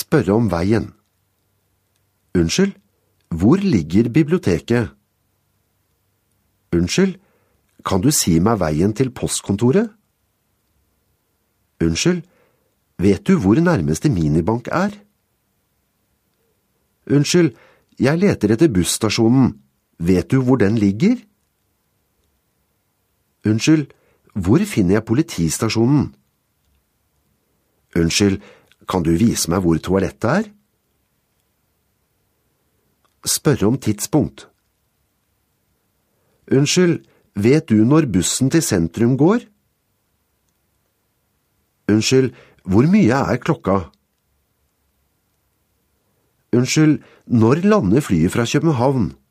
Spørre om veien. Unnskyld, hvor ligger biblioteket? Unnskyld, kan du si meg veien til postkontoret? Unnskyld, vet du hvor nærmeste minibank er? Unnskyld, jeg leter etter busstasjonen. Vet du hvor den ligger? Unnskyld, hvor finner jeg politistasjonen? Unnskyld, kan du vise meg hvor toalettet er? Spørre om tidspunkt. Unnskyld, vet du når bussen til sentrum går? Unnskyld, hvor mye er klokka? Unnskyld, når lander flyet fra København?